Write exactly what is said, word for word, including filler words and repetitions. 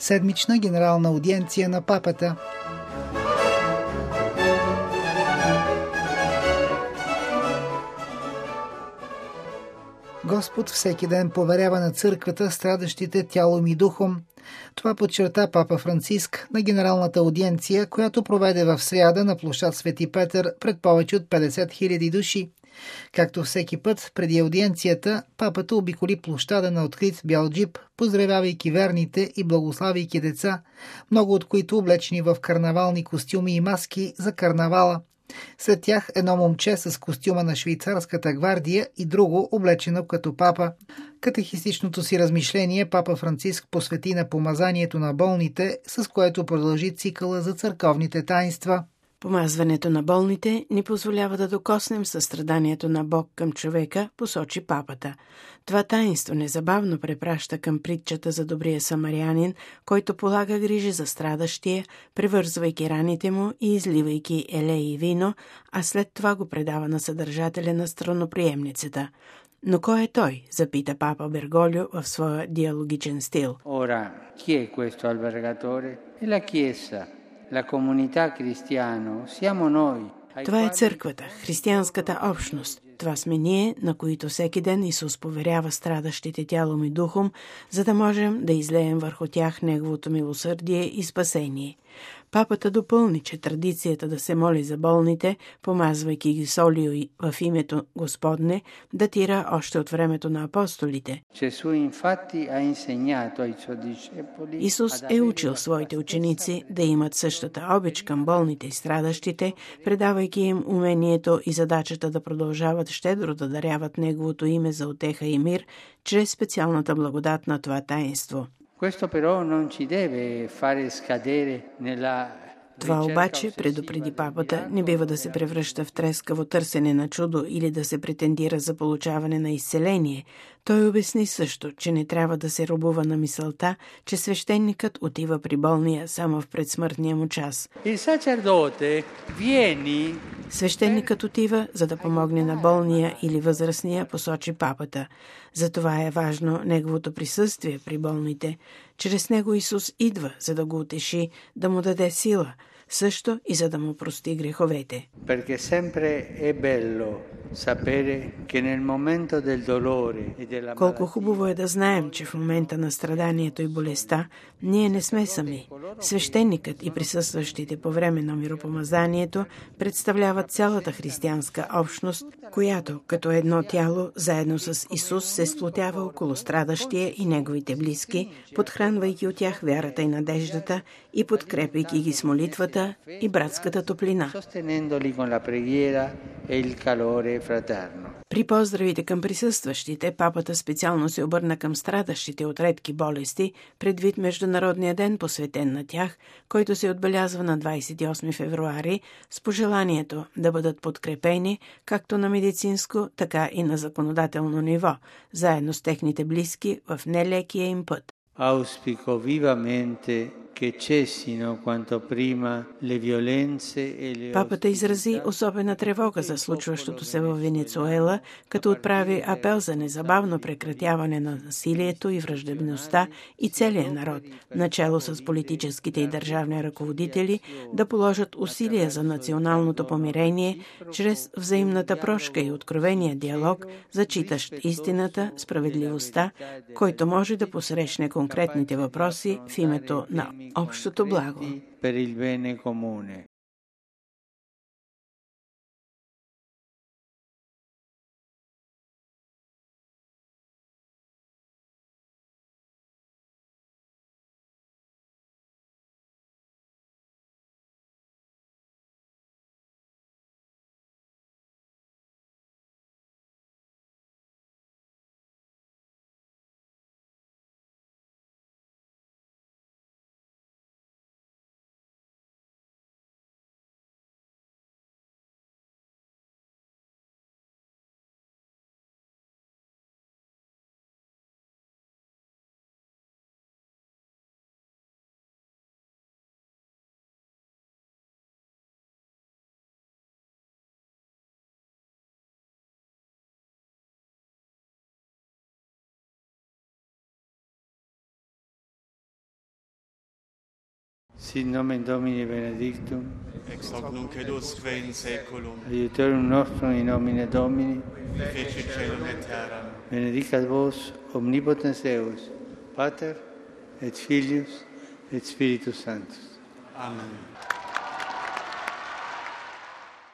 седмична генерална аудиенция на папата. Господ всеки ден поверява на църквата страдащите тялом и духом. Това подчерта папа Франциск на генералната аудиенция, която проведе в сряда на площад Свети Петър пред повече от петдесет хиляди души. Както всеки път преди аудиенцията, папата обиколи площада на открит бял джип, поздравявайки верните и благославяйки деца, много от които облечени в карнавални костюми и маски за карнавала. След тях едно момче с костюма на швейцарската гвардия и друго облечено като папа. Катехистичното си размишление папа Франциск посвети на помазанието на болните, с което продължи цикъла за църковните таинства. Помазването на болните ни позволява да докоснем състраданието на Бог към човека, посочи папата. Това таинство незабавно препраща към притчата за добрия самарянин, който полага грижи за страдащия, превързвайки раните му и изливайки елей и вино, а след това го предава на съдържателя на страноприемницата. Но кой е той? Запита папа Берголио в своя диалогичен стил. Ora, chi è questo albergatore? È la Chiesa. La comunità cristiana siamo noi. Това е църквата, християнската общност. Това сме ние, на които всеки ден Исус поверява страдащите тялом и духом, за да можем да излеем върху тях Неговото милосърдие и спасение. Папата допълни, че традицията да се моли за болните, помазвайки ги с олио в името Господне, датира още от времето на апостолите. Исус е учил своите ученици да имат същата обич към болните и страдащите, предавайки им умението и задачата да продължават щедро да даряват Неговото име за утеха и мир, чрез специалната благодат на това таинство. Questo però non ci deve fare scadere nella. Това обаче, предупреди папата, не бива да се превръща в трескаво търсене на чудо или да се претендира за получаване на изцеление. Той обясни също, че не трябва да се робува на мисълта, че свещеникът отива при болния само в предсмъртния му час. Свещеникът отива, за да помогне на болния или възрастния, посочи папата. Затова е важно неговото присъствие при болните. Чрез него Исус идва, за да го утеши, да му даде сила, също и за да му прости греховете. Perché sempre è bello sapere che nel momento del dolore e della Колко хубаво е да знаем, че в момента на страданието и болестта ние не сме сами. Свещеникът и присъстващите по време на миропомазанието представляват цялата християнска общност, която като едно тяло заедно с Исус се сплотява около страдащия и неговите близки, подхранвайки от тях вярата и надеждата и подкрепяйки ги с молитвата и братската топлина. При поздравите към присъстващите, папата специално се обърна към страдащите от редки болести, предвид Международния ден, посветен на тях, който се отбелязва на двадесет и осми февруари, с пожеланието да бъдат подкрепени както на медицинско, така и на законодателно ниво, заедно с техните близки в нелекия им път. Auspico vivamente che cessino quanto prima le violenze e le. Папата изрази особена тревога за случващото се в Венецуела, като отправи апел за незабавно прекратяване на насилието и враждебността и целия народ, начало с политическите и държавни ръководители, да положат усилия за националното помирение чрез взаимната прошка и откровения диалог, зачитащ истината, справедливостта, който може да посрещне конкретните въпроси в името на общото благо. Per il bene comune. Sit nomen Domini benedictum, ex hoc nunc et usque in saeculum, aiutorium nostrum in nomine Domini, qui feci caelum et terram. benedicat vos omnipotens Deus, Pater et Filius et Spiritus Sanctus. Amen.